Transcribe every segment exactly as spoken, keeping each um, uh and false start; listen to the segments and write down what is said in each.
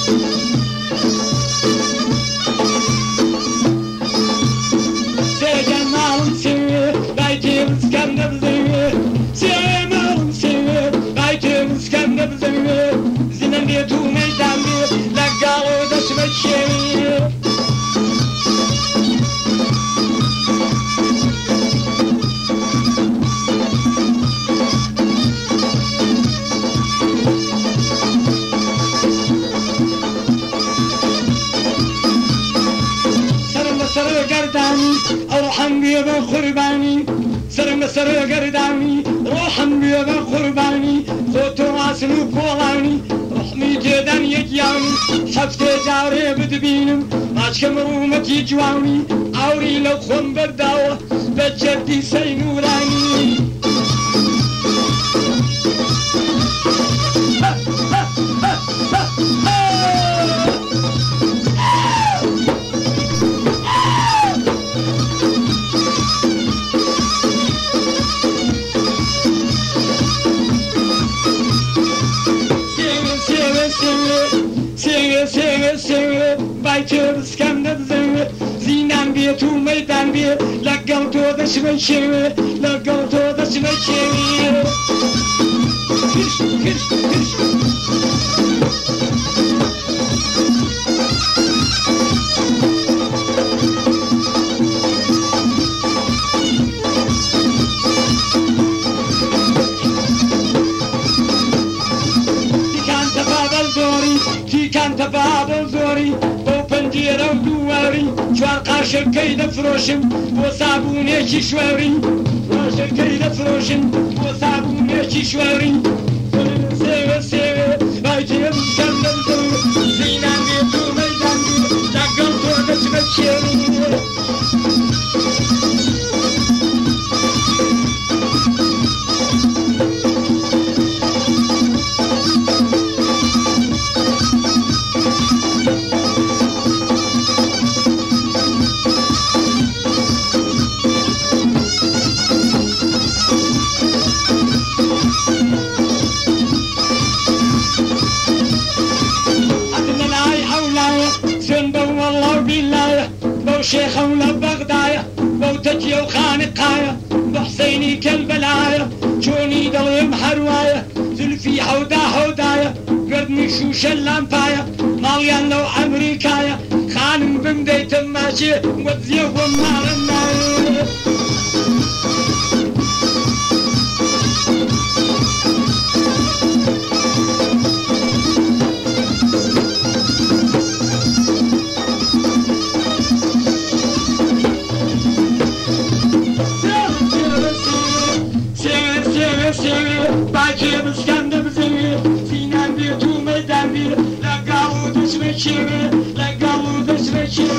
روحم بیا به قربانی سرم سر گردانی روحم بیا به قربانی خودتو اصلو پولانی روحمی جدن یکیانی شفت جاره بدبینم عشقم رومتی جوانی آوری لو خون برداوه به جدی سینورانی Bayçı skanda zengin zinen bir tu meydan bir lagam to da şmeşevi lagam to da şmeşevi kış kış kış Tikanta babal zori tikanta babal zori جيرو دواري جوان قاشر كيد فروشم وصابوني كي شواري قاشر كيد فروشم وصابوني كي شواري سيوه سيوه بايتي بسكندر دو زينان بيتو ميدان بي جاقل تودش بكيري شيخ ولا بغدايا موتتي وخانقايا بحسيني كالبلايا جوني ضليم حروايا زلفي حودا حودايا قرني شوش اللامبايا ماليان لو امريكايا خانم بمديت ماشي وزيه ومارنايا Bayçı skanda bizi zinen bir tu meydan bir lagavu düşmeçevi lagavu düşmeçevi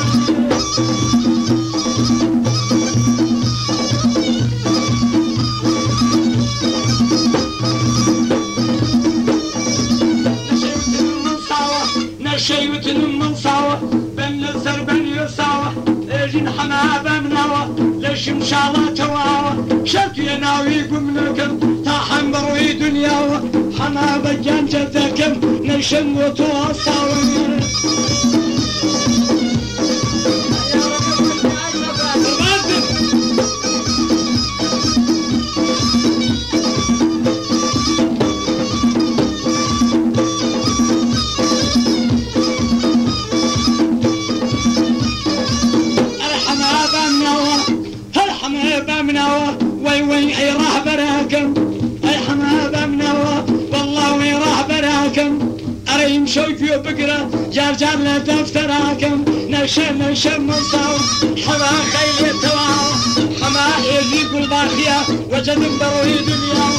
نشيوتن من صاوة بن لزر بن يصاوة اجين حمابة مناوة لشم شالة تواوة شركي ناوي قمنكم تاحن بروي دنياوة حمابة جان جذكم نشم وتواصاوة وي وي اي راح براكم اي حمابة منوى والله وي راح براكم اريم شوفي وبقرة جار جار لا دفتراكم نشم نشم مصاو حما خيلي تواو حما يجيب الباخية وجد بروي دنيا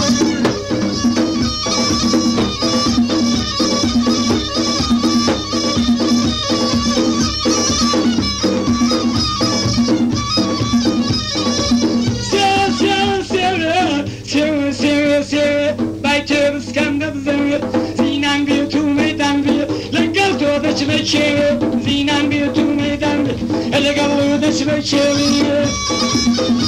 زينان بيتو ميدان اللي قبلو دش بشيري